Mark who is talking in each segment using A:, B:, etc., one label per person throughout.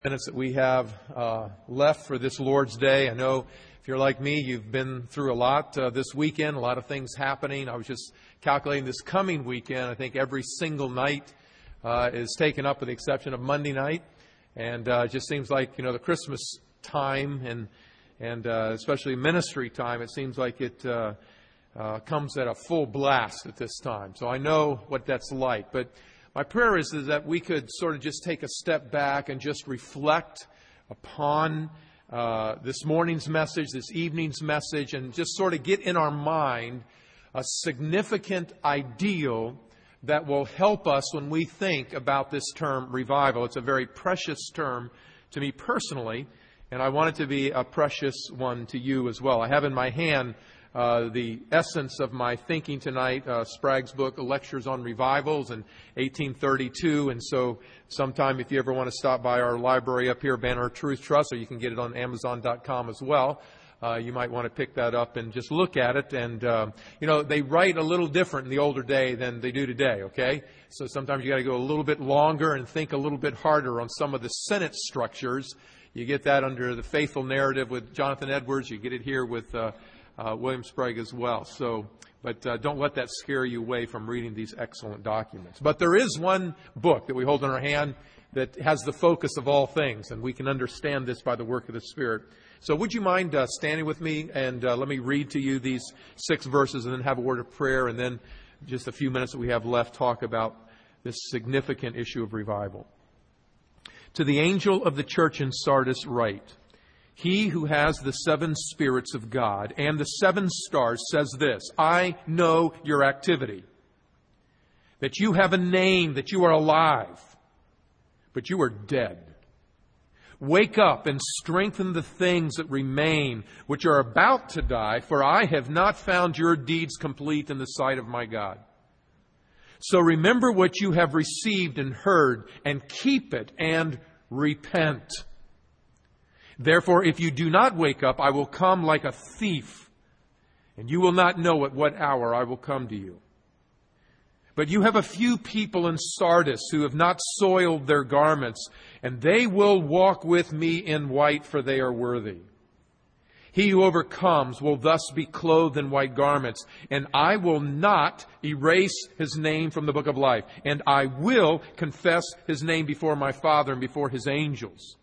A: Minutes that we have left for this Lord's Day. I know if you're like me, you've been through a lot this weekend, a lot of things happening. I was just calculating this coming weekend. I think every single night is taken up with the exception of Monday night. And it just seems like, the Christmas time and especially ministry time, it seems like it comes at a full blast at this time. So I know what that's like. But my prayer is that we could sort of just take a step back and just reflect upon this morning's message, this evening's message, and just sort of get in our mind a significant ideal that will help us when we think about this term revival. It's a very precious term to me personally, and I want it to be a precious one to you as well. I have in my hand the essence of my thinking tonight, Sprague's book, Lectures on Revivals in 1832. And so sometime if you ever want to stop by our library up here, Banner of Truth Trust, or you can get it on Amazon.com as well, you might want to pick that up and just look at it. And, they write a little different in the older day than they do today, okay? So sometimes you got to go a little bit longer and think a little bit harder on some of the sentence structures. You get that under the Faithful Narrative with Jonathan Edwards. You get it here with William Sprague as well. But don't let that scare you away from reading these excellent documents. But there is one book that we hold in our hand that has the focus of all things, and we can understand this by the work of the Spirit. So would you mind standing with me and let me read to you these 6 verses and then have a word of prayer, and then just a few minutes that we have left talk about this significant issue of revival. To the angel of the church in Sardis write, He who has the 7 spirits of God and the 7 stars says this, I know your activity, that you have a name, that you are alive, but you are dead. Wake up and strengthen the things that remain, which are about to die, for I have not found your deeds complete in the sight of my God. So remember what you have received and heard, and keep it and repent. Therefore, if you do not wake up, I will come like a thief, and you will not know at what hour I will come to you. But you have a few people in Sardis who have not soiled their garments, and they will walk with me in white, for they are worthy. He who overcomes will thus be clothed in white garments, and I will not erase his name from the book of life, and I will confess his name before my Father and before his angels.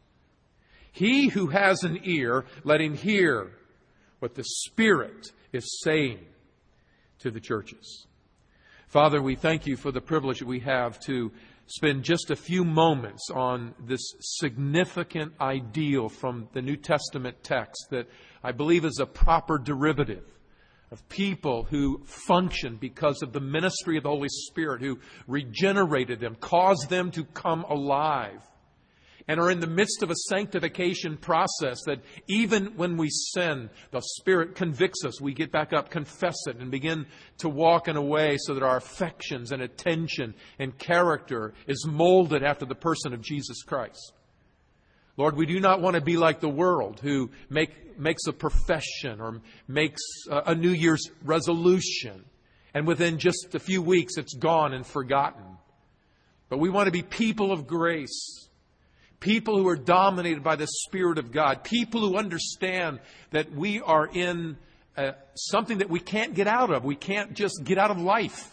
A: He who has an ear, let him hear what the Spirit is saying to the churches. Father, we thank you for the privilege that we have to spend just a few moments on this significant ideal from the New Testament text that I believe is a proper derivative of people who function because of the ministry of the Holy Spirit, who regenerated them, caused them to come alive, and are in the midst of a sanctification process that even when we sin, the Spirit convicts us. We get back up, confess it, and begin to walk in a way so that our affections and attention and character is molded after the person of Jesus Christ. Lord, we do not want to be like the world who makes a profession or makes a New Year's resolution, and within just a few weeks it's gone and forgotten. But we want to be people of grace. People who are dominated by the Spirit of God. People who understand that we are in something that we can't get out of. We can't just get out of life.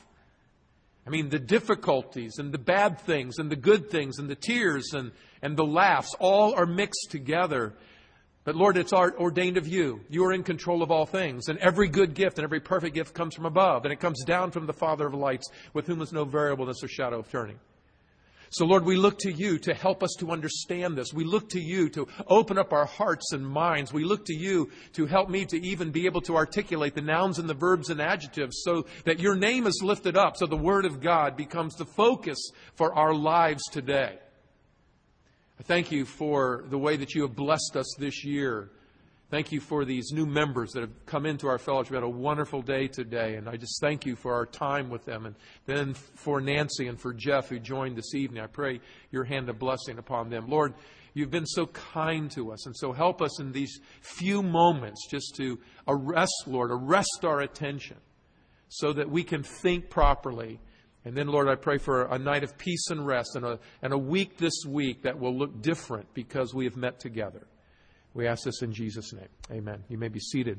A: I mean, the difficulties and the bad things and the good things and the tears and the laughs all are mixed together. But Lord, it's ordained of you. You are in control of all things. And every good gift and every perfect gift comes from above. And it comes down from the Father of lights, with whom is no variableness or shadow of turning. So, Lord, we look to you to help us to understand this. We look to you to open up our hearts and minds. We look to you to help me to even be able to articulate the nouns and the verbs and adjectives so that your name is lifted up, so the Word of God becomes the focus for our lives today. I thank you for the way that you have blessed us this year. Thank you for these new members that have come into our fellowship. We had a wonderful day today, and I just thank you for our time with them. And then for Nancy and for Jeff who joined this evening, I pray your hand of blessing upon them. Lord, you've been so kind to us, and so help us in these few moments just to arrest our attention so that we can think properly And then, Lord, I pray for a night of peace and rest and a week this week that will look different because we have met together. We ask this in Jesus' name. Amen. You may be seated.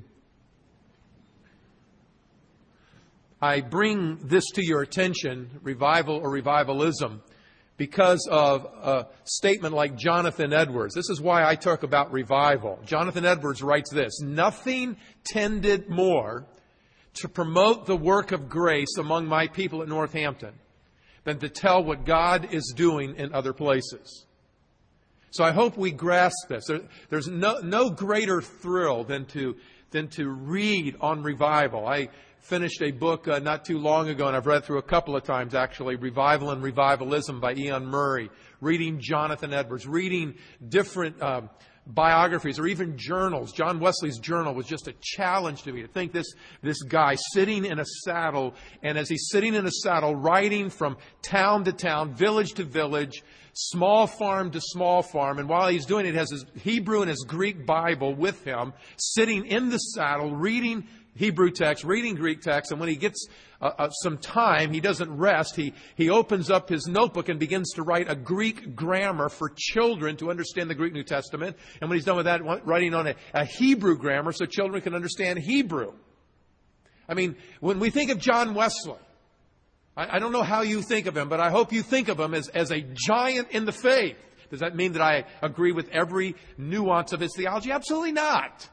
A: I bring this to your attention, revival or revivalism, because of a statement like Jonathan Edwards. This is why I talk about revival. Jonathan Edwards writes this: "Nothing tended more to promote the work of grace among my people at Northampton than to tell what God is doing in other places." So I hope we grasp this. There's no greater thrill than to read on revival. I finished a book not too long ago, and I've read through a couple of times actually, Revival and Revivalism by Ian Murray, reading Jonathan Edwards, reading different biographies or even journals. John Wesley's journal was just a challenge to me to think this guy sitting in a saddle, and as he's sitting in a saddle, riding from town to town, village to village, small farm to small farm, and while he's doing it, he has his Hebrew and his Greek Bible with him, sitting in the saddle, reading Hebrew text, reading Greek text, and when he gets some time, he doesn't rest. He opens up his notebook and begins to write a Greek grammar for children to understand the Greek New Testament. And when he's done with that, writing on a Hebrew grammar so children can understand Hebrew. I mean, when we think of John Wesley, I don't know how you think of him, but I hope you think of him as a giant in the faith. Does that mean that I agree with every nuance of his theology? Absolutely not.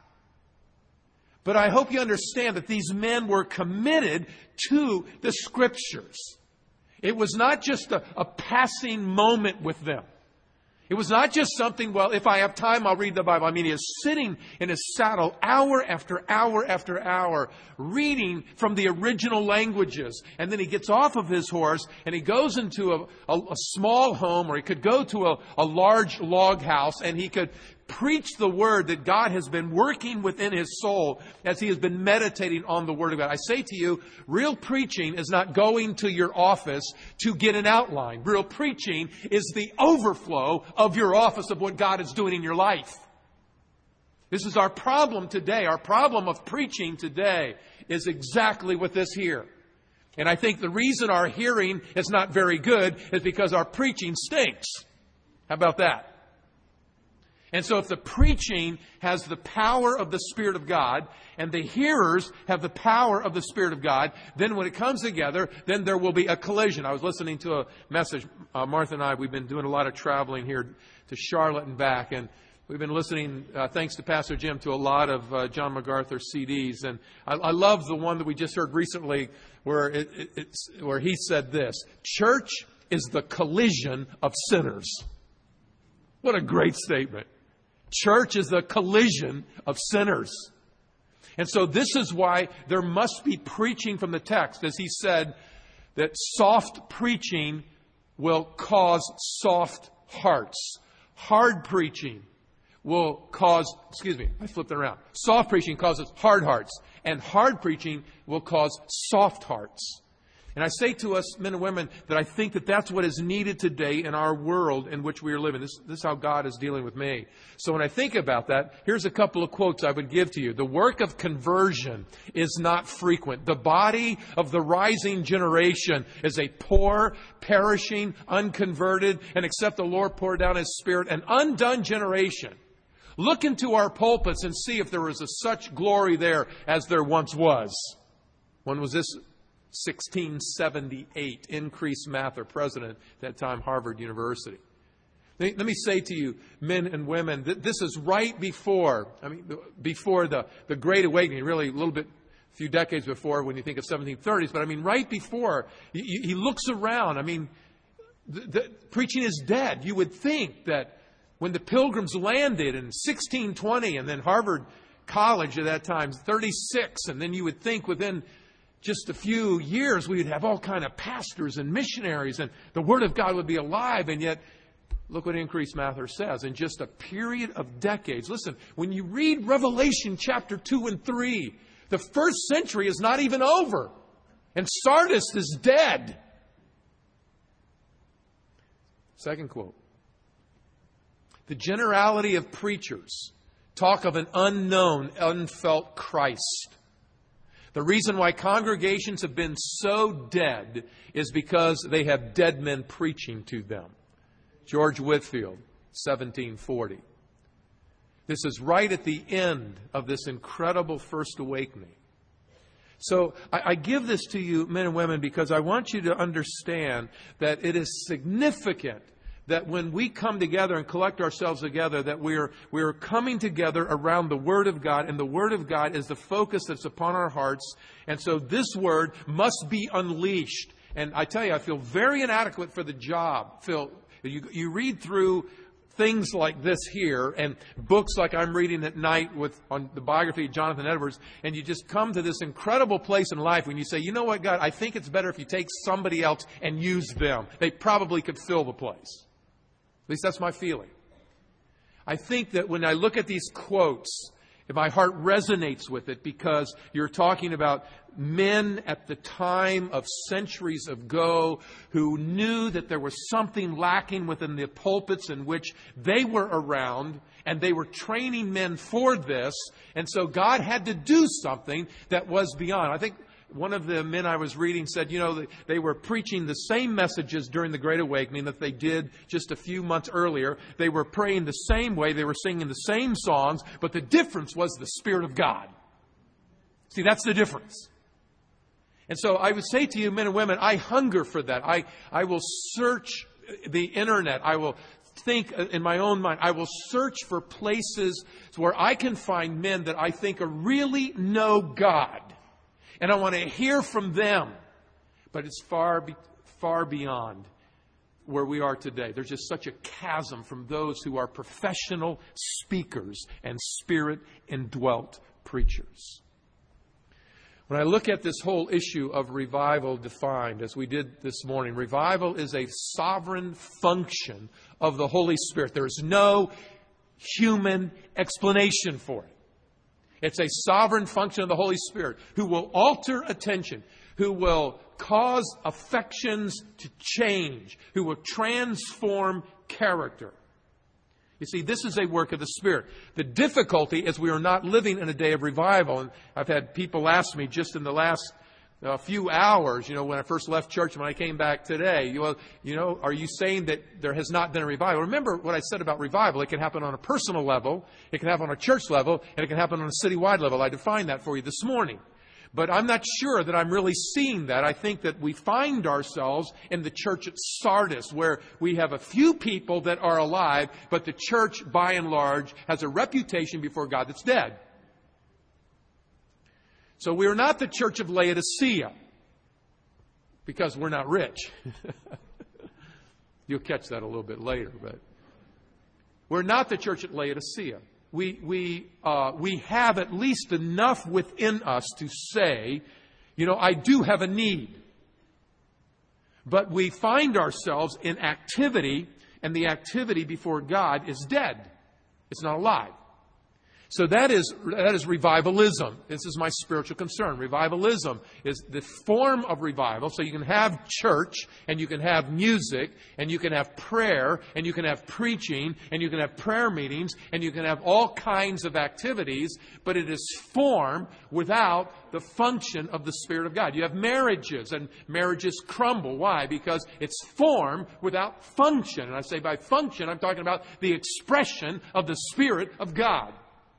A: But I hope you understand that these men were committed to the Scriptures. It was not just a passing moment with them. It was not just something, well, if I have time, I'll read the Bible. I mean, he is sitting in his saddle hour after hour after hour, reading from the original languages. And then he gets off of his horse and he goes into a small home, or he could go to a large log house, and he could preach the Word that God has been working within his soul as he has been meditating on the Word of God. I say to you, real preaching is not going to your office to get an outline. Real preaching is the overflow of your office of what God is doing in your life. This is our problem today. Our problem of preaching today is exactly with this here. And I think the reason our hearing is not very good is because our preaching stinks. How about that? And so if the preaching has the power of the Spirit of God and the hearers have the power of the Spirit of God, then when it comes together, then there will be a collision. I was listening to a message. Martha and I, we've been doing a lot of traveling here to Charlotte and back. And we've been listening, thanks to Pastor Jim, to a lot of John MacArthur CDs. And I love the one that we just heard recently where where he said this: "Church is the collision of sinners." What a great statement. Church is the collision of sinners. And so this is why there must be preaching from the text. As he said, that soft preaching will cause soft hearts. Hard preaching will cause, I flipped it around. Soft preaching causes hard hearts. And hard preaching will cause soft hearts. And I say to us, men and women, that I think that that's what is needed today in our world in which we are living. This is how God is dealing with me. So when I think about that, here's a couple of quotes I would give to you. The work of conversion is not frequent. The body of the rising generation is a poor, perishing, unconverted, and except the Lord pour down His Spirit, an undone generation. Look into our pulpits and see if there was such glory there as there once was. When was this? 1678, Increase Mather, president at that time, Harvard University. Let me say to you, men and women, that this is right before, before the Great Awakening, really a few decades before when you think of 1730s, but right before. He looks around. The preaching is dead. You would think that when the Pilgrims landed in 1620, and then Harvard College at that time, 36, and then you would think within just a few years, we would have all kind of pastors and missionaries, and the Word of God would be alive. And yet, look what Increase Mather says. In just a period of decades. Listen, when you read Revelation chapter 2 and 3, the first century is not even over. And Sardis is dead. Second quote. The generality of preachers talk of an unknown, unfelt Christ. The reason why congregations have been so dead is because they have dead men preaching to them. George Whitefield, 1740. This is right at the end of this incredible First Awakening. So I give this to you, men and women, because I want you to understand that it is significant that when we come together and collect ourselves together, that we're coming together around the Word of God, and the Word of God is the focus that's upon our hearts. And so this Word must be unleashed. And I tell you, I feel very inadequate for the job. Phil, you read through things like this here and books like I'm reading at night on the biography of Jonathan Edwards, and you just come to this incredible place in life when you say, you know what, God, I think it's better if you take somebody else and use them. They probably could fill the place. At least that's my feeling. I think that when I look at these quotes, my heart resonates with it because you're talking about men at the time of centuries ago who knew that there was something lacking within the pulpits in which they were around, and they were training men for this. And so God had to do something that was beyond. I think one of the men I was reading said, they were preaching the same messages during the Great Awakening that they did just a few months earlier. They were praying the same way. They were singing the same songs, but the difference was the Spirit of God. See, that's the difference. And so I would say to you, men and women, I hunger for that. I will search the internet. I will think in my own mind. I will search for places where I can find men that I think really know God. And I want to hear from them. But it's far beyond where we are today. There's just such a chasm from those who are professional speakers and Spirit-indwelt preachers. When I look at this whole issue of revival defined, as we did this morning, revival is a sovereign function of the Holy Spirit. There is no human explanation for it. It's a sovereign function of the Holy Spirit who will alter attention, who will cause affections to change, who will transform character. You see, this is a work of the Spirit. The difficulty is we are not living in a day of revival. And I've had people ask me just in the last few hours, when I first left church and when I came back today, are you saying that there has not been a revival? Remember what I said about revival. It can happen on a personal level, it can happen on a church level, and it can happen on a citywide level. I defined that for you this morning. But I'm not sure that I'm really seeing that. I think that we find ourselves in the church at Sardis, where we have a few people that are alive, but the church, by and large, has a reputation before God that's dead. So we are not the church of Laodicea, because we're not rich. You'll catch that a little bit later, but we're not the church at Laodicea. We have at least enough within us to say, I do have a need. But we find ourselves in activity, and the activity before God is dead. It's not alive. So that is revivalism. This is my spiritual concern. Revivalism is the form of revival. So you can have church, and you can have music, and you can have prayer, and you can have preaching, and you can have prayer meetings, and you can have all kinds of activities, but it is form without the function of the Spirit of God. You have marriages, and marriages crumble. Why? Because it's form without function. And I say by function, I'm talking about the expression of the Spirit of God.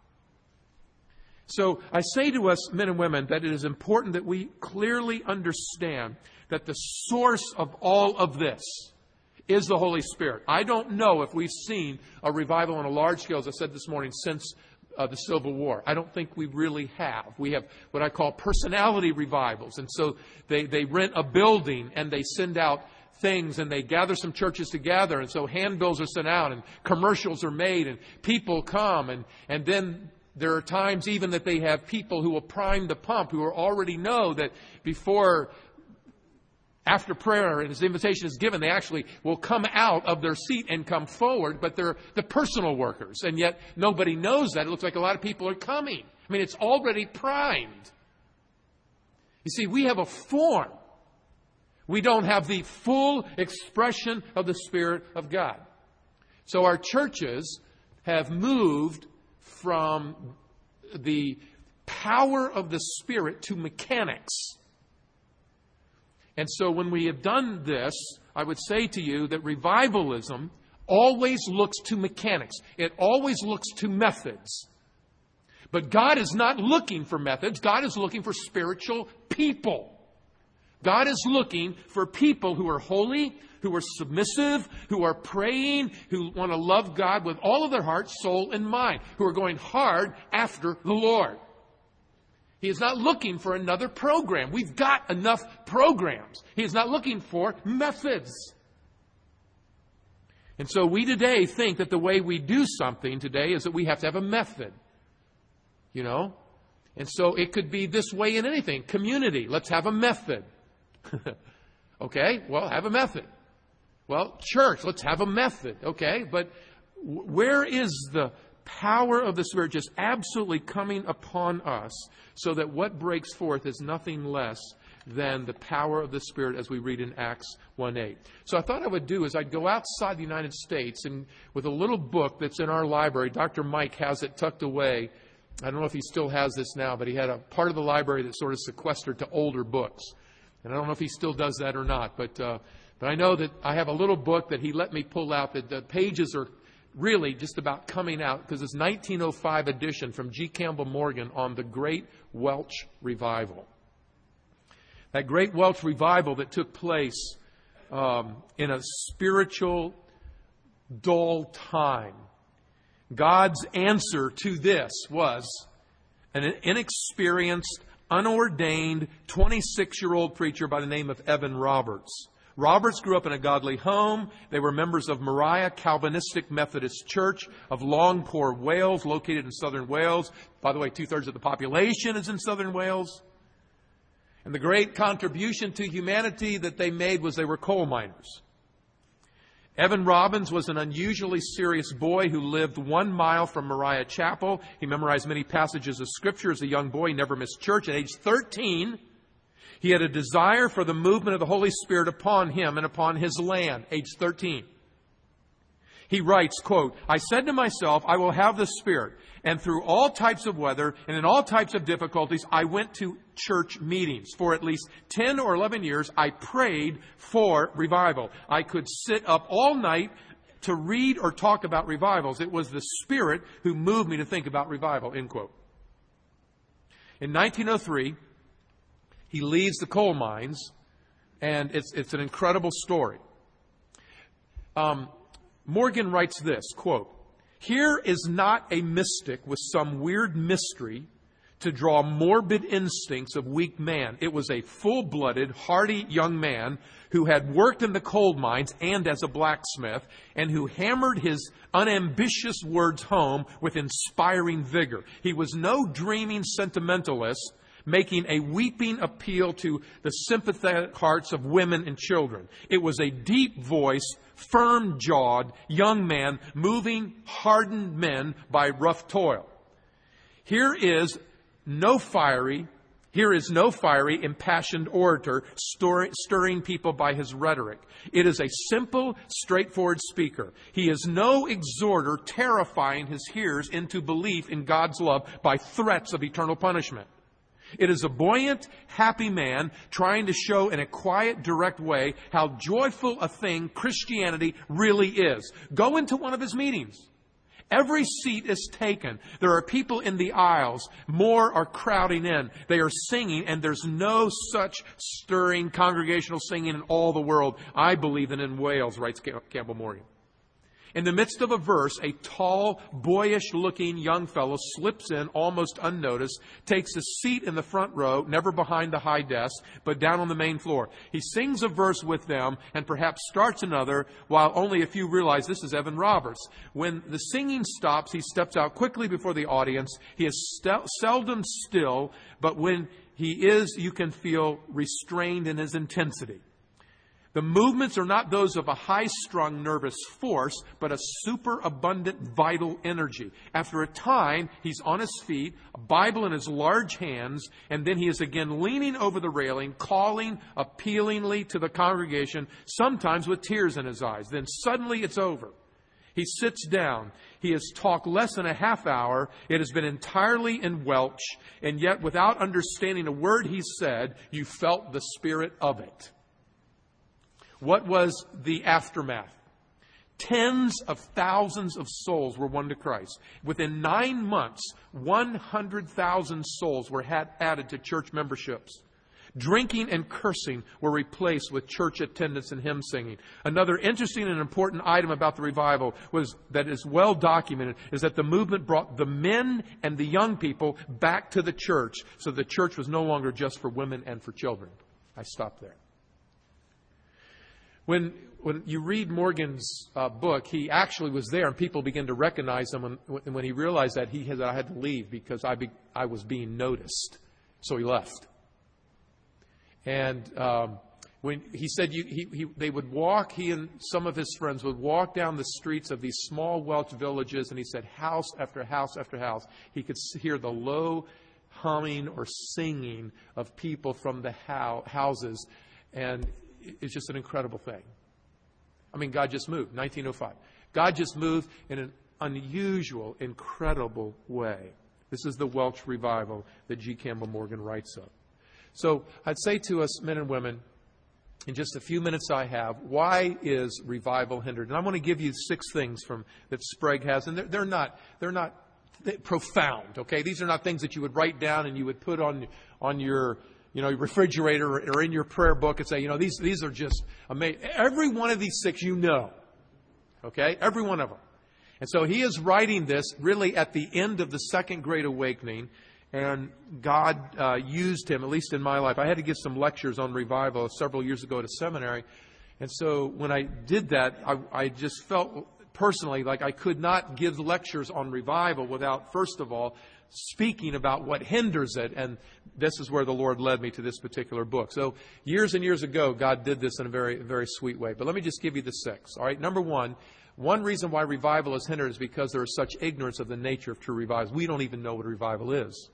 A: So I say to us, men and women, that it is important that we clearly understand that the source of all of this is the Holy Spirit. I don't know if we've seen a revival on a large scale, as I said this morning, since the Civil War. I don't think we really have. We have what I call personality revivals. And so they rent a building and they send out things and they gather some churches together. And so handbills are sent out and commercials are made and people come. And then there are times even that they have people who will prime the pump, who already know that after prayer and his invitation is given, they actually will come out of their seat and come forward, but they're the personal workers. And yet nobody knows that. It looks like a lot of people are coming. I mean, it's already primed. You see, we have a form. We don't have the full expression of the Spirit of God. So our churches have moved from the power of the Spirit to mechanics. And so when we have done this, I would say to you that revivalism always looks to mechanics. It always looks to methods. But God is not looking for methods. God is looking for spiritual people. God is looking for people who are holy, who are submissive, who are praying, who want to love God with all of their heart, soul, and mind, who are going hard after the Lord. He is not looking for another program. We've got enough programs. He is not looking for methods. And so we today think that the way we do something today is that we have to have a method. You know? And so it could be this way in anything. Community, let's have a method. Okay, well, have a method. Well, church, let's have a method. Okay, but where is the power of the Spirit just absolutely coming upon us so that what breaks forth is nothing less than the power of the Spirit as we read in Acts 1:8. So I thought I would do is I'd go outside the United States and with a little book that's in our library, Dr. Mike has it tucked away. I don't know if he still has this now, but he had a part of the library that's sort of sequestered to older books. And I don't know if he still does that or not, but I know that I have a little book that he let me pull out that the pages are really just about coming out because it's 1905 edition from G. Campbell Morgan on the Great Welsh Revival. That Great Welsh Revival that took place in a spiritual, dull time. God's answer to this was an inexperienced, unordained 26-year-old preacher by the name of Evan Roberts. Roberts grew up in a godly home. They were members of Moriah Calvinistic Methodist Church of Longpore, Wales, located in southern Wales. By the way, 2/3 of the population is in southern Wales. And the great contribution to humanity that they made was they were coal miners. Evan Robbins was an unusually serious boy who lived 1 mile from Moriah Chapel. He memorized many passages of Scripture as a young boy. He never missed church. At age 13, he had a desire for the movement of the Holy Spirit upon him and upon his land. Age 13. He writes, quote, "I said to myself, I will have the Spirit. And through all types of weather and in all types of difficulties, I went to church meetings. For at least 10 or 11 years, I prayed for revival. I could sit up all night to read or talk about revivals. It was the Spirit who moved me to think about revival," end quote. In 1903, he leaves the coal mines, and it's an incredible story. Morgan writes this, quote, "Here is not a mystic with some weird mystery to draw morbid instincts of weak man. It was a full-blooded, hardy young man who had worked in the coal mines and as a blacksmith, and who hammered his unambitious words home with inspiring vigor. He was no dreaming sentimentalist, making a weeping appeal to the sympathetic hearts of women and children. It was a deep-voiced, firm-jawed young man moving hardened men by rough toil. Here is no fiery, impassioned orator stirring people by his rhetoric. It is a simple, straightforward speaker. He is no exhorter terrifying his hearers into belief in God's love by threats of eternal punishment. It is a buoyant, happy man trying to show in a quiet, direct way how joyful a thing Christianity really is. Go into one of his meetings. Every seat is taken. There are people in the aisles. More are crowding in. They are singing, and there's no such stirring congregational singing in all the world, I believe, than in Wales," writes Campbell Morgan. In the midst of a verse, a tall, boyish-looking young fellow slips in almost unnoticed, takes a seat in the front row, never behind the high desk, but down on the main floor. He sings a verse with them and perhaps starts another, while only a few realize this is Evan Roberts. When the singing stops, he steps out quickly before the audience. He is seldom still, but when he is, you can feel restrained in his intensity. The movements are not those of a high-strung nervous force, but a superabundant vital energy. After a time, he's on his feet, a Bible in his large hands, and then he is again leaning over the railing, calling appealingly to the congregation, sometimes with tears in his eyes. Then suddenly it's over. He sits down. He has talked less than a half hour. It has been entirely in Welsh. And yet, without understanding a word he said, you felt the spirit of it. What was the aftermath? Tens of thousands of souls were won to Christ. Within 9 months, 100,000 souls were added to church memberships. Drinking and cursing were replaced with church attendance and hymn singing. Another interesting and important item about the revival was that is well documented is that the movement brought the men and the young people back to the church. So the church was no longer just for women and for children. I stopped there. When you read Morgan's book, he actually was there, and people began to recognize him. When he realized that I had to leave because I was being noticed, so he left. And when he said they would walk, he and some of his friends would walk down the streets of these small Welsh villages, and he said house after house after house, he could hear the low humming or singing of people from the houses, and it's just an incredible thing. I mean, God just moved, 1905. God just moved in an unusual, incredible way. This is the Welsh revival that G. Campbell Morgan writes of. So I'd say to us, men and women, in just a few minutes I have, why is revival hindered? And I want to give you 6 things that Sprague has, and they're not profound. Okay, these are not things that you would write down and you would put on your refrigerator or in your prayer book and say, these are just amazing. Every one of these 6 okay, every one of them. And so he is writing this really at the end of the Second Great Awakening. And God used him, at least in my life. I had to give some lectures on revival several years ago at a seminary. And so when I did that, I just felt personally like I could not give lectures on revival without, first of all, speaking about what hinders it. And this is where the Lord led me to this particular book. So years and years ago, God did this in a very, very sweet way. But let me just give you the 6. All right, number one reason why revival is hindered is because there is such ignorance of the nature of true revival. We don't even know what revival is.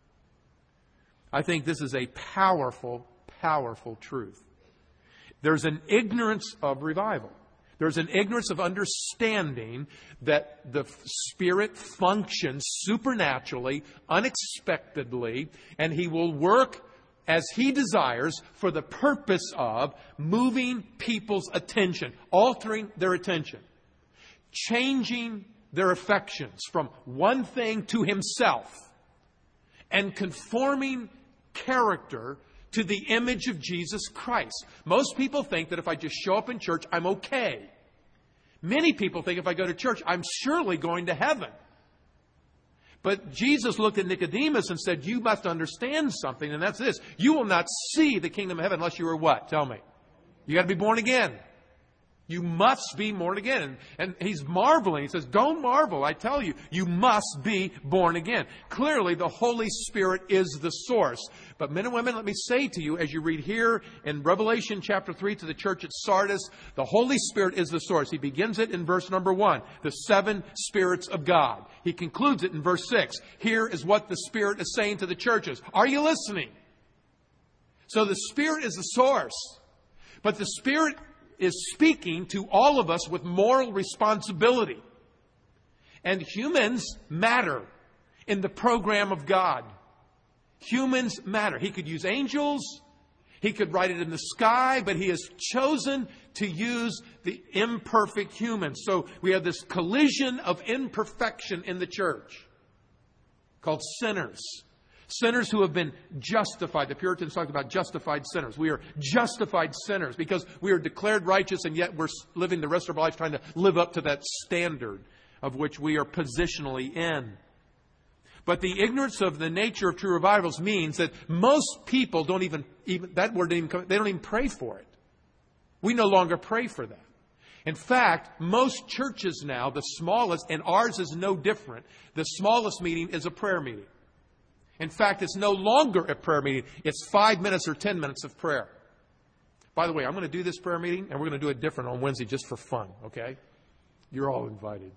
A: I think this is a powerful, powerful truth. There's an ignorance of revival. There's an ignorance of understanding that the Spirit functions supernaturally, unexpectedly, and He will work as He desires for the purpose of moving people's attention, altering their attention, changing their affections from one thing to Himself, and conforming character to the image of Jesus Christ. Most people think that if I just show up in church, I'm okay. Many people think if I go to church, I'm surely going to heaven. But Jesus looked at Nicodemus and said, you must understand something, and that's this. You will not see the kingdom of heaven unless you are what? Tell me. You got to be born again. You must be born again. And he's marveling. He says, don't marvel. I tell you, you must be born again. Clearly, the Holy Spirit is the source. But men and women, let me say to you, as you read here in Revelation chapter 3 to the church at Sardis, the Holy Spirit is the source. He begins it in verse number 1, the 7 spirits of God. He concludes it in verse 6. Here is what the Spirit is saying to the churches. Are you listening? So the Spirit is the source. But the Spirit is speaking to all of us with moral responsibility. And humans matter in the program of God. Humans matter. He could use angels. He could write it in the sky, but He has chosen to use the imperfect humans. So we have this collision of imperfection in the church called sinners. Sinners who have been justified. The Puritans talked about justified sinners. We are justified sinners because we are declared righteous, and yet we're living the rest of our lives trying to live up to that standard of which we are positionally in. But the ignorance of the nature of true revivals means that most people don't even that word didn't even come, they don't even pray for it. We no longer pray for that. In fact, most churches now, the smallest, and ours is no different, the smallest meeting is a prayer meeting. In fact, it's no longer a prayer meeting. It's 5 minutes or 10 minutes of prayer. By the way, I'm going to do this prayer meeting, and we're going to do it different on Wednesday just for fun, okay? You're all invited.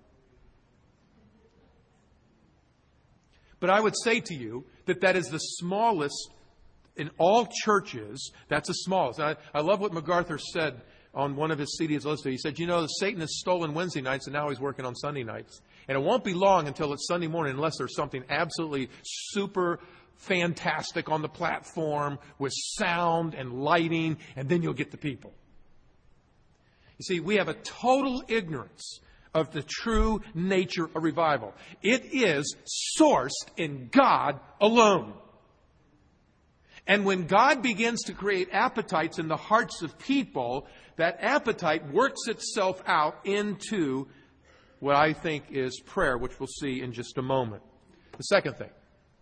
A: But I would say to you that is the smallest in all churches. That's the smallest. I love what MacArthur said on one of his CDs listed. He said, Satan has stolen Wednesday nights and now he's working on Sunday nights. And it won't be long until it's Sunday morning unless there's something absolutely super fantastic on the platform with sound and lighting, and then you'll get the people. You see, we have a total ignorance of the true nature of revival. It is sourced in God alone. And when God begins to create appetites in the hearts of people, that appetite works itself out into what I think is prayer, which we'll see in just a moment. The second thing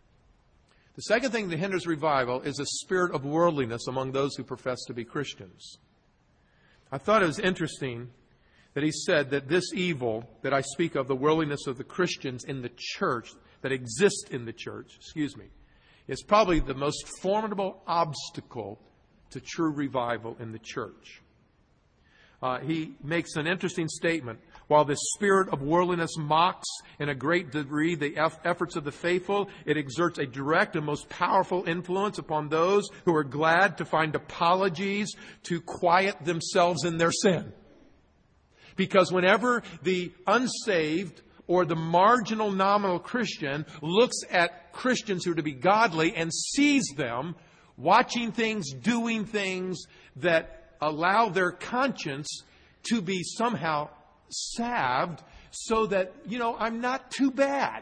A: that hinders revival is a spirit of worldliness among those who profess to be Christians. I thought it was interesting that he said that this evil that I speak of, the worldliness of the Christians in the church, that exist in the church, is probably the most formidable obstacle to true revival in the church. He makes an interesting statement. While this spirit of worldliness mocks in a great degree the efforts of the faithful, it exerts a direct and most powerful influence upon those who are glad to find apologies to quiet themselves in their sin. Because whenever the unsaved or the marginal nominal Christian looks at Christians who are to be godly and sees them watching things, doing things that allow their conscience to be somehow salved so that, I'm not too bad.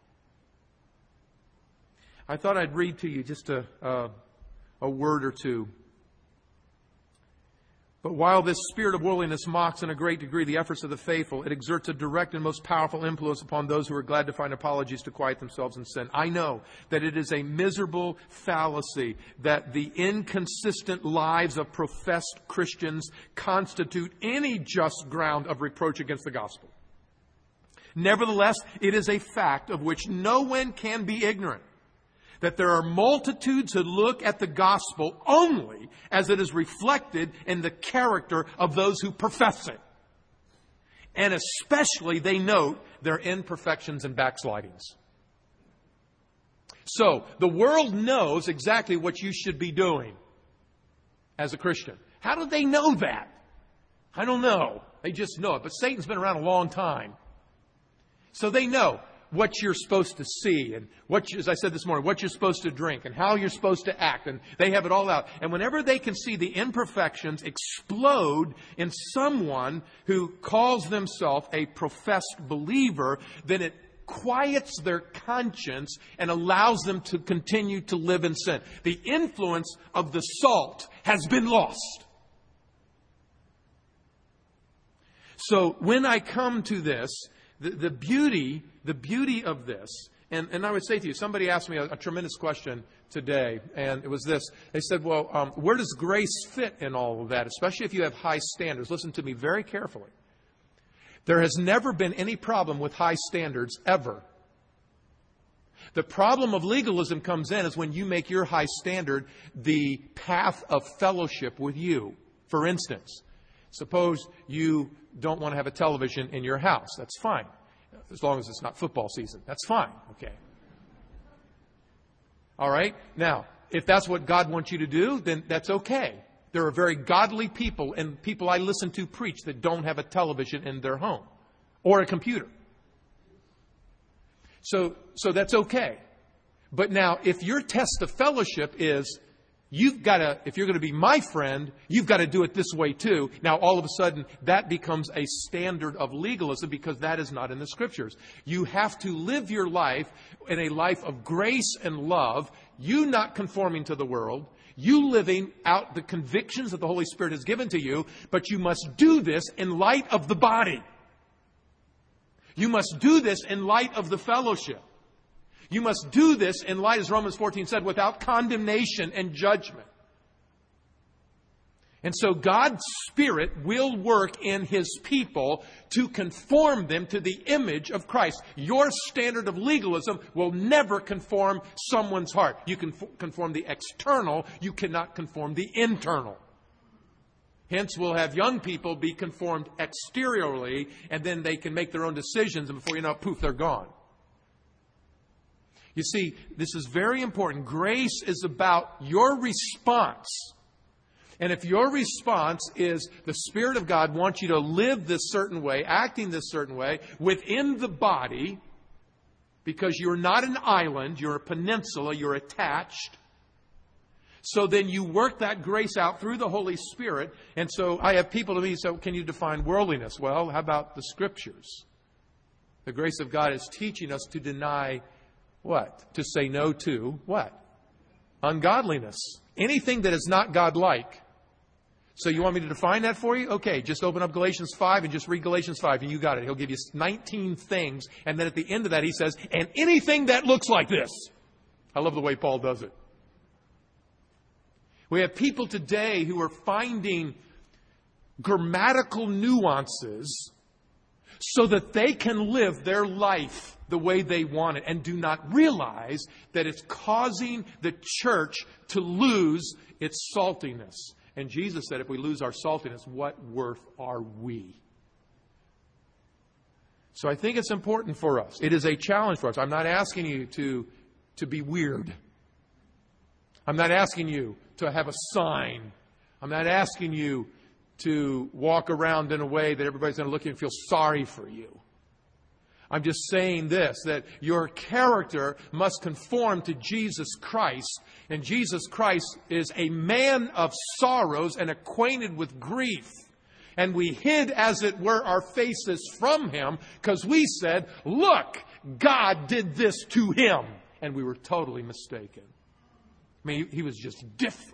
A: I thought I'd read to you just a word or two. But while this spirit of worldliness mocks in a great degree the efforts of the faithful, it exerts a direct and most powerful influence upon those who are glad to find apologies to quiet themselves in sin. I know that it is a miserable fallacy that the inconsistent lives of professed Christians constitute any just ground of reproach against the gospel. Nevertheless, it is a fact of which no one can be ignorant, that there are multitudes who look at the gospel only as it is reflected in the character of those who profess it. And especially they note their imperfections and backslidings. So, the world knows exactly what you should be doing as a Christian. How do they know that? I don't know. They just know it. But Satan's been around a long time. So they know what you're supposed to see and as I said this morning, what you're supposed to drink and how you're supposed to act. And they have it all out. And whenever they can see the imperfections explode in someone who calls themselves a professed believer, then it quiets their conscience and allows them to continue to live in sin. The influence of the salt has been lost. So when I come to this, the beauty of this, and I would say to you, somebody asked me a tremendous question today, and it was this. They said, well, where does grace fit in all of that, especially if you have high standards? Listen to me very carefully. There has never been any problem with high standards, ever. The problem of legalism comes in is when you make your high standard the path of fellowship with you. For instance, suppose you don't want to have a television in your house. That's fine. As long as it's not football season. That's fine. Okay. All right. Now, if that's what God wants you to do, then that's okay. There are very godly people and people I listen to preach that don't have a television in their home or a computer. So that's okay. But now, if your test of fellowship is if you're going to be my friend, you've got to do it this way too. Now, all of a sudden, that becomes a standard of legalism because that is not in the Scriptures. You have to live your life in a life of grace and love, you not conforming to the world, you living out the convictions that the Holy Spirit has given to you, but you must do this in light of the body. You must do this in light of the fellowship. You must do this in light, as Romans 14 said, without condemnation and judgment. And so God's Spirit will work in His people to conform them to the image of Christ. Your standard of legalism will never conform someone's heart. You can conform the external, you cannot conform the internal. Hence, we'll have young people be conformed exteriorly, and then they can make their own decisions, and before you know it, poof, they're gone. You see, this is very important. Grace is about your response And if your response is the Spirit of God wants you to live this certain way, acting this certain way, within the body, because you're not an island, you're a peninsula, you're attached. So then you work that grace out through the Holy Spirit. And so I have people to me, so can you define worldliness? Well, how about the Scriptures? The grace of God is teaching us to deny what? To say no to what? Ungodliness. Anything that is not God-like. So you want me to define that for you? Okay, just open up Galatians 5 and just read Galatians 5 and you got it. He'll give you 19 things. And then at the end of that he says, and anything that looks like this. I love the way Paul does it. We have people today who are finding grammatical nuances so that they can live their life the way they want it and do not realize that it's causing the church to lose its saltiness. And Jesus said, if we lose our saltiness, what worth are we? So I think it's important for us. It is a challenge for us. I'm not asking you to be weird. I'm not asking you to have a sign. I'm not asking you to walk around in a way that everybody's going to look at you and feel sorry for you. I'm just saying this, that your character must conform to Jesus Christ. And Jesus Christ is a man of sorrows and acquainted with grief. And we hid, as it were, our faces from Him because we said, look, God did this to Him. And we were totally mistaken. I mean, He was just different.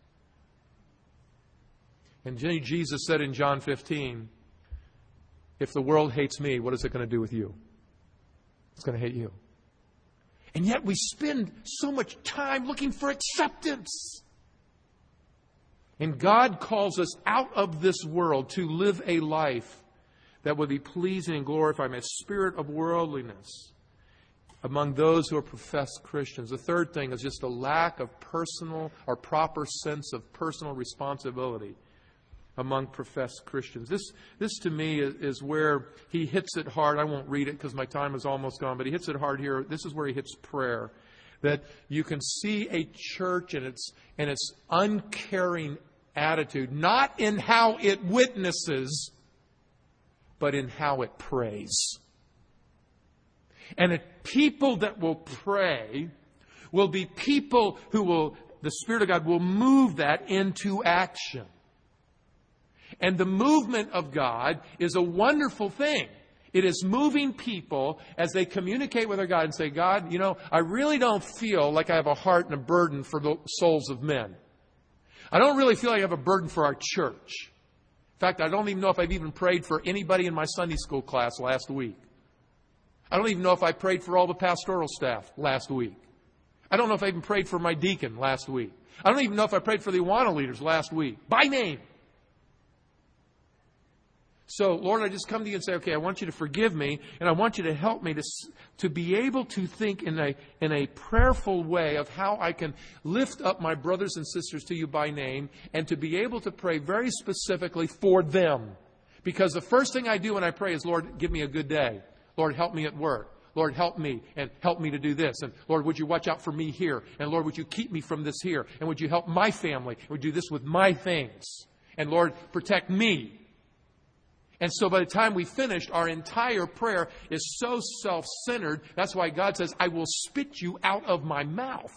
A: And Jesus said in John 15, if the world hates me, what is it going to do with you? It's going to hate you. And yet we spend so much time looking for acceptance. And God calls us out of this world to live a life that would be pleasing and glorifying, a spirit of worldliness among those who are professed Christians. The third thing is just a lack of personal or proper sense of personal responsibility among professed Christians. This to me is where he hits it hard. I won't read it because my time is almost gone, but he hits it hard here. This is where he hits prayer. That you can see a church and its uncaring attitude, not in how it witnesses, but in how it prays. And people that will pray will be people who will, the Spirit of God will move that into action. And the movement of God is a wonderful thing. It is moving people as they communicate with their God and say, God, I really don't feel like I have a heart and a burden for the souls of men. I don't really feel like I have a burden for our church. In fact, I don't even know if I've even prayed for anybody in my Sunday school class last week. I don't even know if I prayed for all the pastoral staff last week. I don't know if I even prayed for my deacon last week. I don't even know if I prayed for the Awana leaders last week, by name. So, Lord, I just come to you and say, okay, I want you to forgive me, and I want you to help me to be able to think in a prayerful way of how I can lift up my brothers and sisters to you by name, and to be able to pray very specifically for them. Because the first thing I do when I pray is, Lord, give me a good day. Lord, help me at work. Lord, help me, and help me to do this. And Lord, would you watch out for me here? And Lord, would you keep me from this here? And would you help my family? Would you do this with my things? And Lord, protect me. And so by the time we finished, our entire prayer is so self-centered. That's why God says, I will spit you out of my mouth.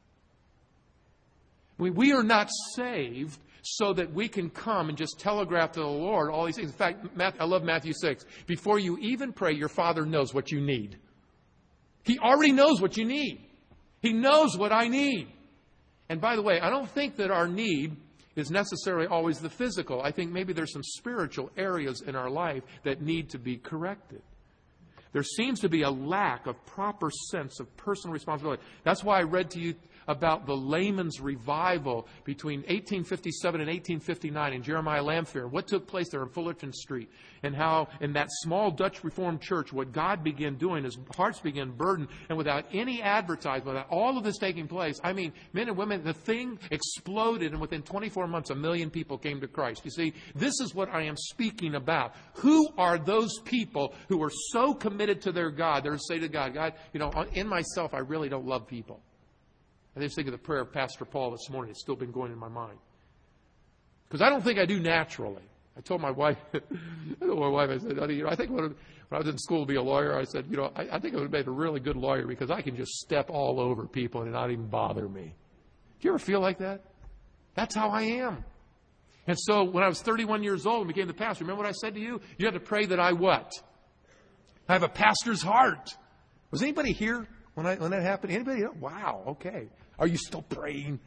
A: We are not saved so that we can come and just telegraph to the Lord all these things. In fact, I love Matthew 6. Before you even pray, your Father knows what you need. He already knows what you need. He knows what I need. And by the way, I don't think that our need is necessarily always the physical. I think maybe there's some spiritual areas in our life that need to be corrected. There seems to be a lack of proper sense of personal responsibility. That's why I read to you about the layman's revival between 1857 and 1859 in Jeremiah Lamphere. What took place there on Fullerton Street, and how in that small Dutch Reformed church, what God began doing is hearts began burdened, and without any advertisement, without all of this taking place, I mean, men and women, the thing exploded, and within 24 months, 1 million people came to Christ. You see, this is what I am speaking about. Who are those people who are so committed to their God, they're say to God, God, in myself, I really don't love people. I just think of the prayer of Pastor Paul this morning. It's still been going in my mind. Because I don't think I do naturally. I told my wife, I said, honey, I think when I was in school to be a lawyer, I said, I think I would have made a really good lawyer because I can just step all over people and not even bother me. Do you ever feel like that? That's how I am. And so when I was 31 years old and became the pastor, remember what I said to you? You had to pray that I what? I have a pastor's heart. Was anybody here when that happened? Anybody? Wow, okay. Are you still praying?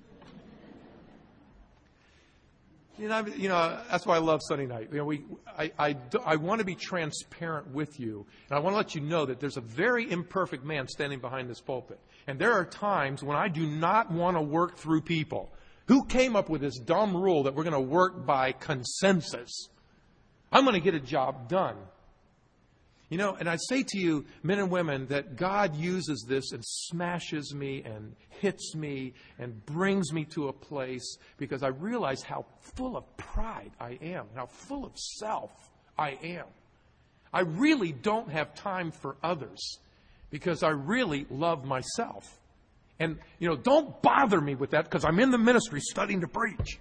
A: That's why I love Sunday night. I want to be transparent with you, and I want to let you know that there's a very imperfect man standing behind this pulpit. And there are times when I do not want to work through people. Who came up with this dumb rule that we're going to work by consensus? I'm going to get a job done. And I say to you, men and women, that God uses this and smashes me and hits me and brings me to a place because I realize how full of pride I am, how full of self I am. I really don't have time for others because I really love myself. And, don't bother me with that because I'm in the ministry studying to preach.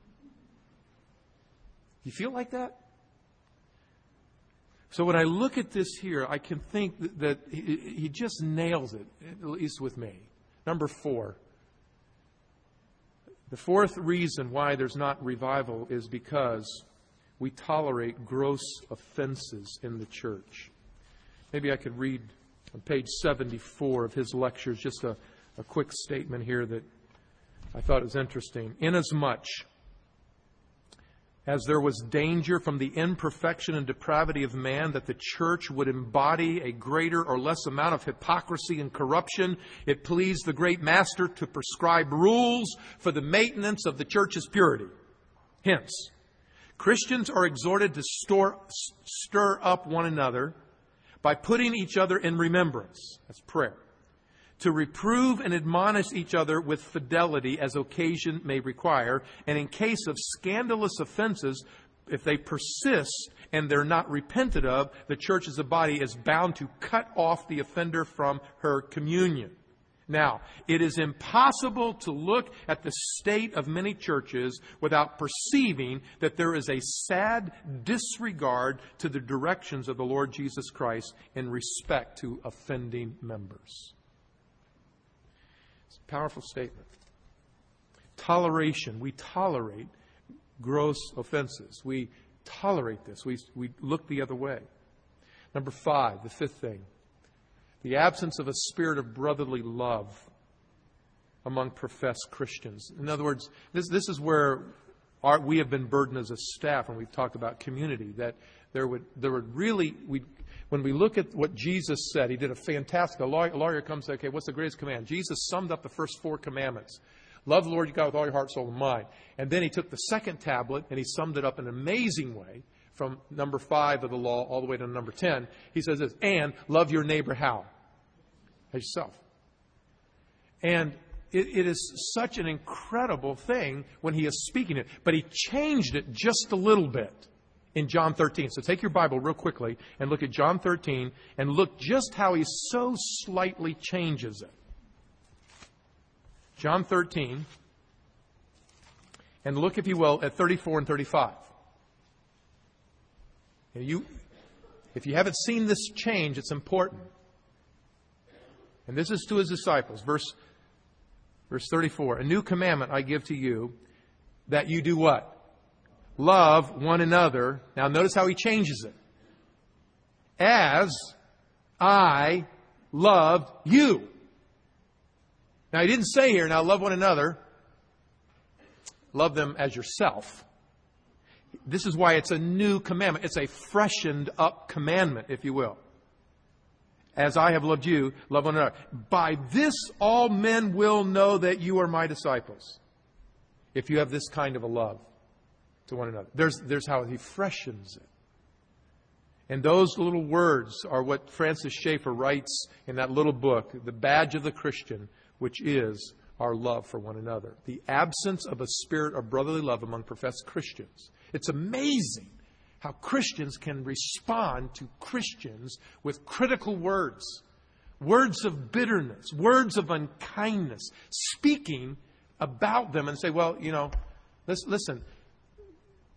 A: You feel like that? So when I look at this here, I can think that he just nails it, at least with me. Number 4. The fourth reason why there's not revival is because we tolerate gross offenses in the church. Maybe I could read on page 74 of his lectures just a quick statement here that I thought was interesting. Inasmuch as there was danger from the imperfection and depravity of man that the church would embody a greater or less amount of hypocrisy and corruption, it pleased the great master to prescribe rules for the maintenance of the church's purity. Hence, Christians are exhorted to stir up one another by putting each other in remembrance. That's prayer. To reprove and admonish each other with fidelity as occasion may require, and in case of scandalous offenses, if they persist and they're not repented of, the church as a body is bound to cut off the offender from her communion. Now, it is impossible to look at the state of many churches without perceiving that there is a sad disregard to the directions of the Lord Jesus Christ in respect to offending members. Powerful statement. Toleration. We tolerate gross offenses. We tolerate this. We look the other way. Number 5, the fifth thing. The absence of a spirit of brotherly love among professed Christians. In other words, this is where we have been burdened as a staff when we've talked about community. That there would really... When we look at what Jesus said, he did a fantastic... A lawyer comes and says, okay, what's the greatest command? Jesus summed up the first 4 commandments. Love the Lord your God with all your heart, soul, and mind. And then he took the second tablet and he summed it up in an amazing way from number 5 of the law all the way to number 10. He says this, and love your neighbor how? As yourself. And it is such an incredible thing when he is speaking it. But he changed it just a little bit in John 13. So take your Bible real quickly and look at John 13 and look just how he so slightly changes it. John 13, and look, if you will, at 34 and 35. And if you haven't seen this change, it's important. And this is to his disciples. Verse 34. A new commandment I give to you, that you do what? Love one another. Now notice how he changes it. As I loved you. Now he didn't say here, now love one another. Love them as yourself. This is why it's a new commandment. It's a freshened up commandment, if you will. As I have loved you, love one another. By this all men will know that you are my disciples. If you have this kind of a love to one another. There's how he freshens it. And those little words are what Francis Schaeffer writes in that little book, The Badge of the Christian, which is our love for one another. The absence of a spirit of brotherly love among professed Christians. It's amazing how Christians can respond to Christians with critical words. Words of bitterness, words of unkindness, speaking about them and say, well, listen,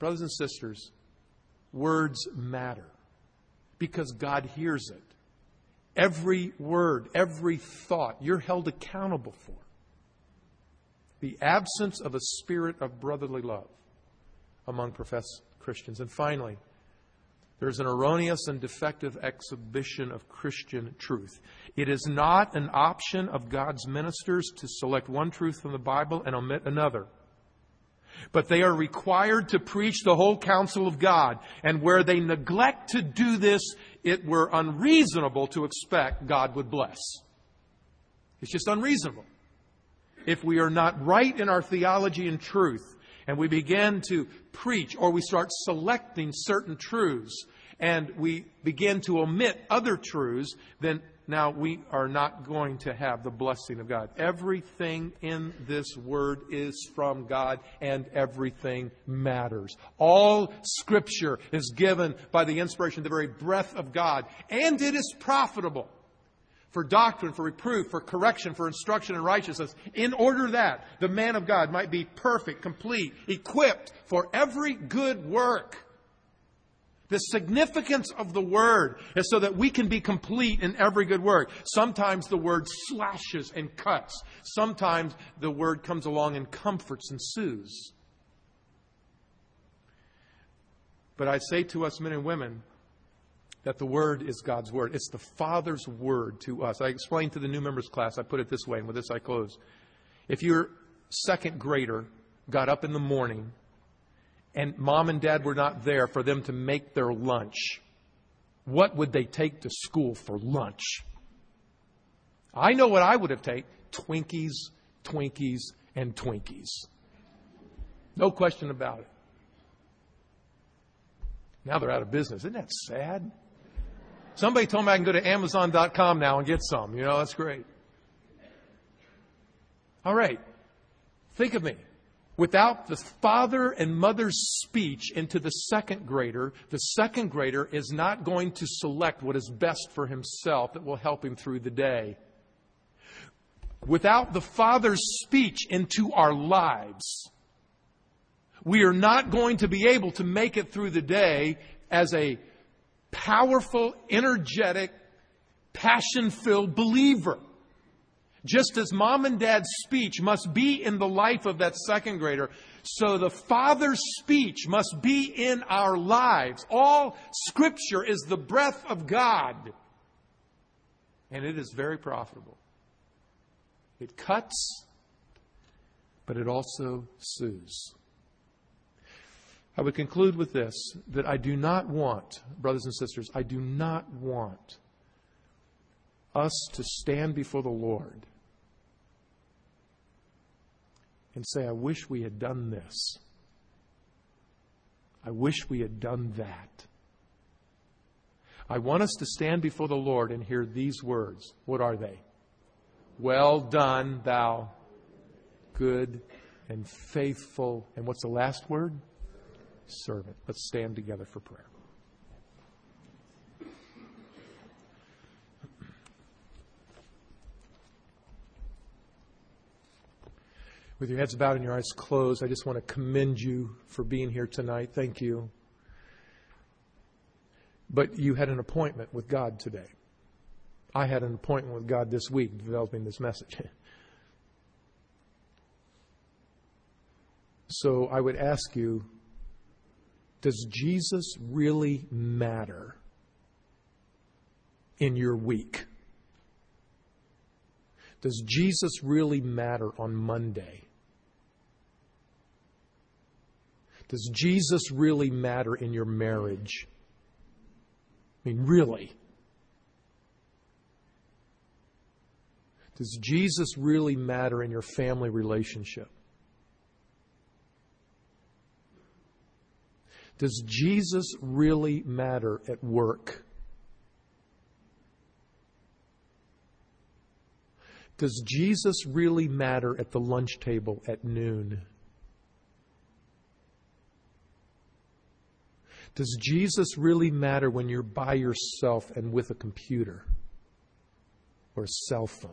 A: brothers and sisters, words matter because God hears it. Every word, every thought, you're held accountable for. The absence of a spirit of brotherly love among professed Christians. And finally, there's an erroneous and defective exhibition of Christian truth. It is not an option of God's ministers to select one truth from the Bible and omit another. But they are required to preach the whole counsel of God. And where they neglect to do this, it were unreasonable to expect God would bless. It's just unreasonable. If we are not right in our theology and truth, and we begin to preach, or we start selecting certain truths, and we begin to omit other truths, then now we are not going to have the blessing of God. Everything in this word is from God, and everything matters. All Scripture is given by the inspiration, the very breath of God, and it is profitable for doctrine, for reproof, for correction, for instruction in righteousness, in order that the man of God might be perfect, complete, equipped for every good work. The significance of the Word is so that we can be complete in every good work. Sometimes the Word slashes and cuts. Sometimes the Word comes along and comforts and soothes. But I say to us men and women that the Word is God's Word. It's the Father's Word to us. I explained to the new members class, I put it this way, and with this I close. If your second grader got up in the morning and mom and dad were not there for them to make their lunch, what would they take to school for lunch? I know what I would have taken. Twinkies, Twinkies, and Twinkies. No question about it. Now they're out of business. Isn't that sad? Somebody told me I can go to Amazon.com now and get some. You know, that's great. All right. Think of me. Without the father and mother's speech into the second grader is not going to select what is best for himself that will help him through the day. Without the Father's speech into our lives, we are not going to be able to make it through the day as a powerful, energetic, passion-filled believer. Just as mom and dad's speech must be in the life of that second grader, so the Father's speech must be in our lives. All Scripture is the breath of God. And it is very profitable. It cuts, but it also soothes. I would conclude with this, that I do not want, brothers and sisters, I do not want us to stand before the Lord and say, I wish we had done this. I wish we had done that. I want us to stand before the Lord and hear these words. What are they? Well done, thou good and faithful. And what's the last word? Servant. Let's stand together for prayer. With your heads bowed and your eyes closed, I just want to commend you for being here tonight. Thank you. But you had an appointment with God today. I had an appointment with God this week developing this message. So I would ask you, does Jesus really matter in your week? Does Jesus really matter on Monday? Does Jesus really matter in your marriage? I mean, really? Does Jesus really matter in your family relationship? Does Jesus really matter at work? Does Jesus really matter at the lunch table at noon? Does Jesus really matter when you're by yourself and with a computer or a cell phone?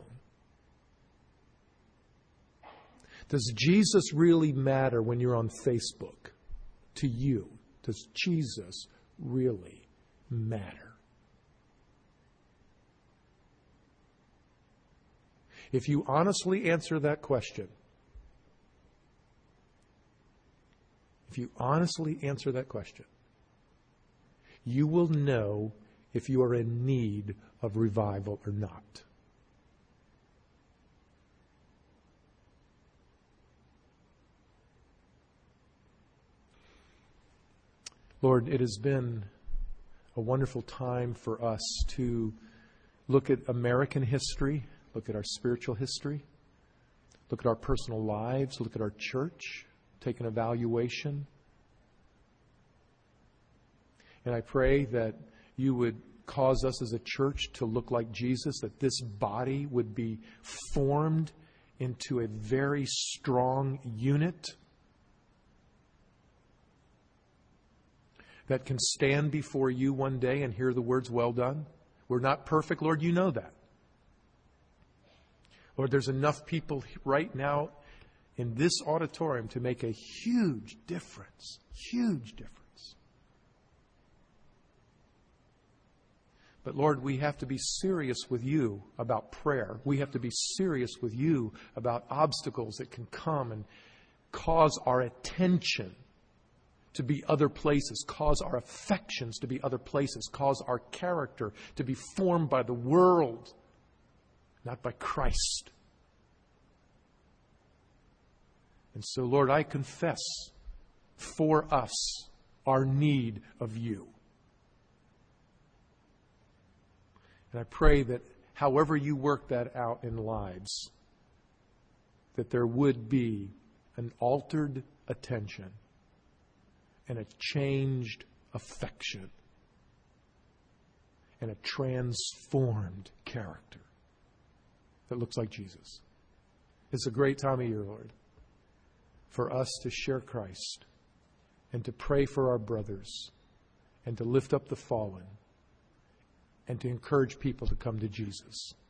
A: Does Jesus really matter when you're on Facebook, to you? Does Jesus really matter? If you honestly answer that question, you will know if you are in need of revival or not. Lord, it has been a wonderful time for us to look at American history, look at our spiritual history, look at our personal lives, look at our church, take an evaluation. And I pray that you would cause us as a church to look like Jesus, that this body would be formed into a very strong unit that can stand before you one day and hear the words, "Well done." We're not perfect, Lord, you know that. Lord, there's enough people right now in this auditorium to make a huge difference. Huge difference. But Lord, we have to be serious with you about prayer. We have to be serious with you about obstacles that can come and cause our attention to be other places, cause our affections to be other places, cause our character to be formed by the world, not by Christ. And so, Lord, I confess for us our need of you. And I pray that however you work that out in lives, that there would be an altered attention and a changed affection and a transformed character that looks like Jesus. It's a great time of year, Lord, for us to share Christ and to pray for our brothers and to lift up the fallen and to encourage people to come to Jesus.